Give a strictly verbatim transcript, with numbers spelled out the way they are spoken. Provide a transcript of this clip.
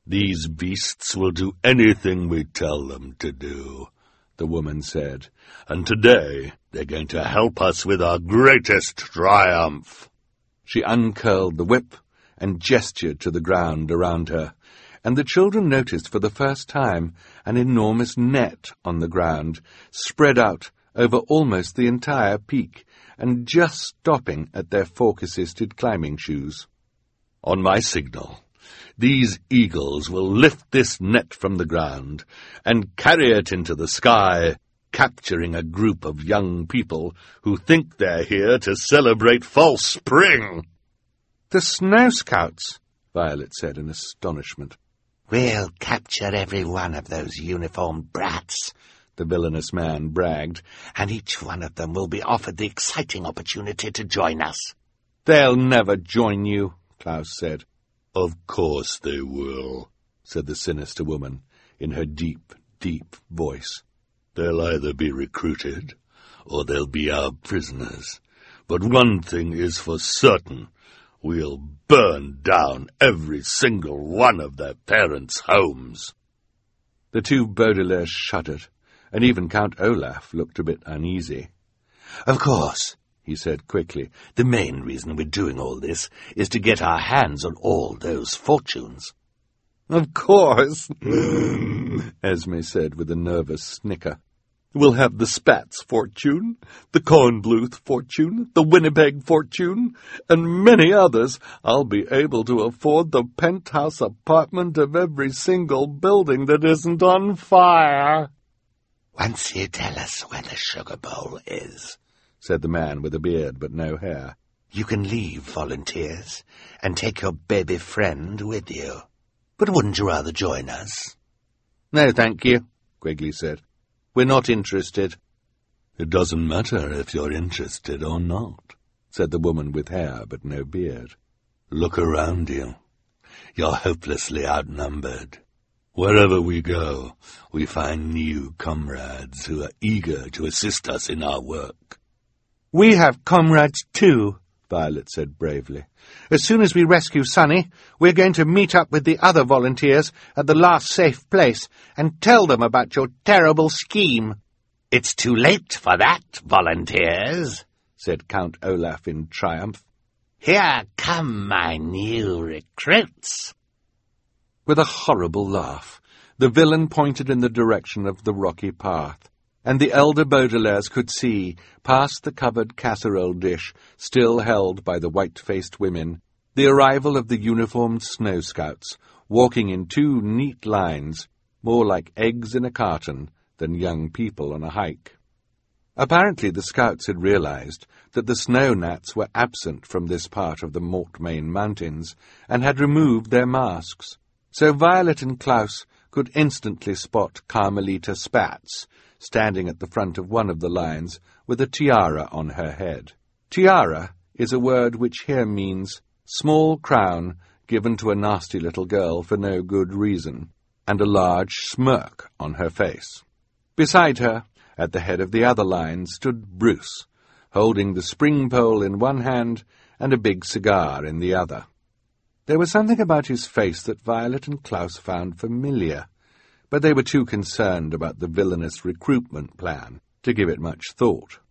"These beasts will do anything we tell them to do," the woman said, "and today they're going to help us with our greatest triumph." She uncurled the whip and gestured to the ground around her, and the children noticed for the first time an enormous net on the ground, spread out over almost the entire peak, and just stopping at their fork-assisted climbing shoes. "On my signal, these eagles will lift this net from the ground and carry it into the sky, capturing a group of young people who think they're here to celebrate false spring." "The Snow Scouts," Violet said in astonishment. "We'll capture every one of those uniformed brats," the villainous man bragged, "and each one of them will be offered the exciting opportunity to join us." "They'll never join you," Klaus said. "Of course they will," said the sinister woman in her deep, deep voice. "They'll either be recruited, or they'll be our prisoners. But one thing is for certain. We'll burn down every single one of their parents' homes." The two Baudelaires shuddered, and even Count Olaf looked a bit uneasy. "Of course," he said quickly, "the main reason we're doing all this is to get our hands on all those fortunes." "Of course," Esme said with a nervous snicker. "We'll have the Spatz fortune, the Kornbluth fortune, the Winnipeg fortune, and many others. I'll be able to afford the penthouse apartment of every single building that isn't on fire." "Once you tell us where the sugar bowl is," said the man with a beard but no hair, "you can leave, volunteers, and take your baby friend with you. But wouldn't you rather join us?" "No, thank you," Quigley said. "We're not interested." "It doesn't matter if you're interested or not," said the woman with hair but no beard. "Look around you. You're hopelessly outnumbered. Wherever we go, we find new comrades who are eager to assist us in our work." "We have comrades too," Violet said bravely. "As soon as we rescue Sonny, we're going to meet up with the other volunteers at the last safe place and tell them about your terrible scheme." "It's too late for that, volunteers," said Count Olaf in triumph. "Here come my new recruits." With a horrible laugh, the villain pointed in the direction of the rocky path, and the elder Baudelaires could see, past the covered casserole dish still held by the white-faced women, the arrival of the uniformed Snow Scouts, walking in two neat lines, more like eggs in a carton than young people on a hike. Apparently the Scouts had realized that the snow gnats were absent from this part of the Mortmain Mountains, and had removed their masks, so Violet and Klaus could instantly spot Carmelita Spatz, standing at the front of one of the lines with a tiara on her head. Tiara is a word which here means small crown given to a nasty little girl for no good reason, and a large smirk on her face. Beside her, at the head of the other line, stood Bruce, holding the spring pole in one hand and a big cigar in the other. There was something about his face that Violet and Klaus found familiar, but they were too concerned about the villainous recruitment plan to give it much thought.